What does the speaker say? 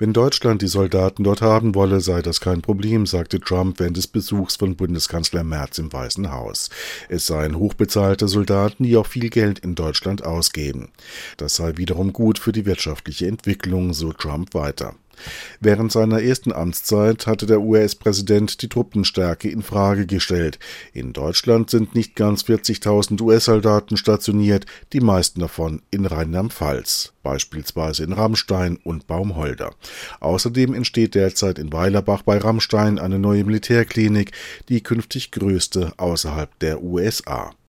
Wenn Deutschland die Soldaten dort haben wolle, sei das kein Problem, sagte Trump während des Besuchs von Bundeskanzler Merz im Weißen Haus. Es seien hochbezahlte Soldaten, die auch viel Geld in Deutschland ausgeben. Das sei wiederum gut für die wirtschaftliche Entwicklung, so Trump weiter. Während seiner ersten Amtszeit hatte der US-Präsident die Truppenstärke in Frage gestellt. In Deutschland sind nicht ganz 40.000 US-Soldaten stationiert, die meisten davon in Rheinland-Pfalz, beispielsweise in Ramstein und Baumholder. Außerdem entsteht derzeit in Weilerbach bei Ramstein eine neue Militärklinik, die künftig größte außerhalb der USA.